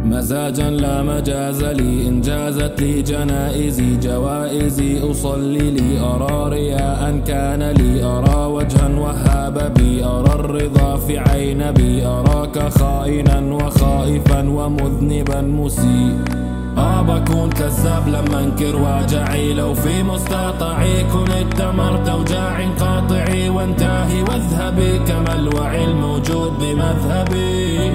مزاجا لا مجاز لي، إن جازت لي جنائزي جوائزي. أصلي لي أرى رياء كان لي، أرى وجها وهاب بي، أرى الرضا في عين بي. أراك خائنا وخائفا ومذنبا مسيء. بكون كذاب لما انكر واجعي، لو في مستطاعي كنت تمرت اوجاع قاطعي. وانتهي واذهبي كما الوعي الموجود بمذهبي.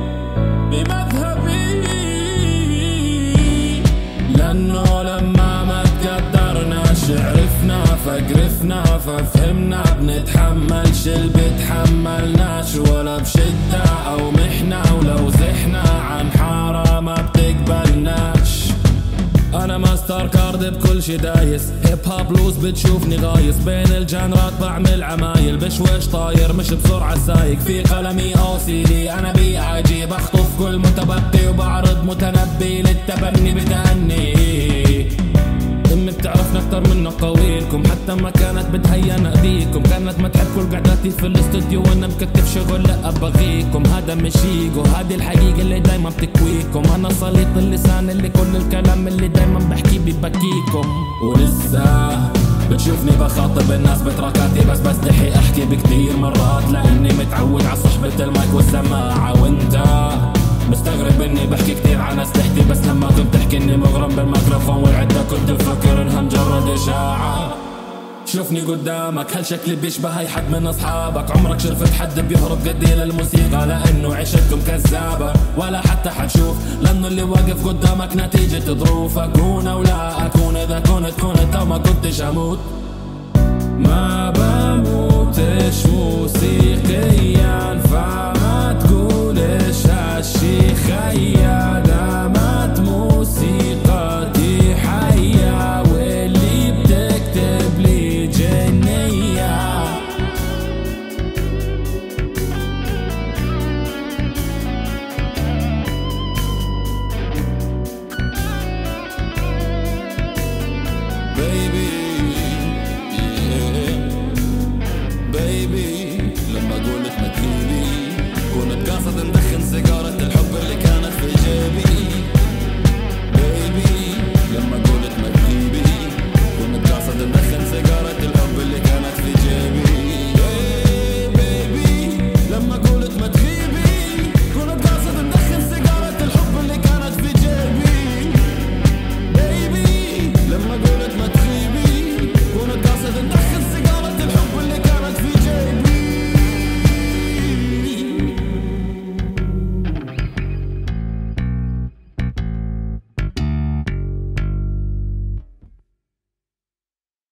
لانه لما ما تقدرناش عرفنا فقرفنا ففهمنا، بنتحملش اللي بتحملناش ولا بشدة او محنة. ولو زحنا عن حارة ما بتقبلناش. انا ماستر كارد بكل شي دايس، هيب هوب بلوز بتشوفني غايص بين الجانرات، بعمل عمايل بشويش طاير مش بسرعة سايق. في قلمي OCD انا BIG، بخطف كل متبقي وبعرض متنبي للتبني بتأني. امي بتعرفنا اكتر من قويلكم، حتى ما كانت بتهيأ نأذيكم. كانت ما تحب كل قعداتي في الاستوديو وانا مكتف شغل، لا ابغيكم. هذا مش ايجو، هذه الحقيقة اللي دايما بتكويكم. انا سليط اللسان اللي كل الكلام اللي دايما بحكي ببكيكم. ولسه بتشوفني بخاطب الناس بتراكاتي، بس بستحي احكي بكتير مرات لاني متعود على صحبة المايك والسماعة. وانت مستغرب اني بحكي كتير عن اسلحتي، بس لما كنت تحكي اني مغرم بالميكروفون والعدة كنت بفكر انها مجرد اشاعة. شوفني قدامك، هل شكلي بيشبه اي حد من اصحابك؟ عمرك شرفت حد بيهرب قدي للموسيقى؟ لانه عيشتكم كذابة ولا حتى حتشوف، لانه اللي واقف قدامك نتيجة ظروفك. اكون او لا اكون، اذا كنت لو ما كنتش اموت. ما بموتش موسيقيا فما تقولش هالشي خيا. دامت موسيقتي حية واللي بتكتب لي جنية. بيبي لما قولت ما تغيبي، كنت قاصد ندخن سيجارة الحب اللي كانت في جيبي. بيبي لما قولت ما تغيبي، كنت قاصد ندخن سيجارة الحب اللي كانت في جيبي. بيبي لما قولت ما تغيبي، كنت قاصد ندخن سيجارة الحب اللي كانت في جيبي. بيبي لما قولت ما تغيبي، كنت قاصد ندخن سيجارة